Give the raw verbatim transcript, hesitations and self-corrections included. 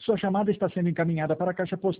Sua chamada está sendo encaminhada para a caixa postal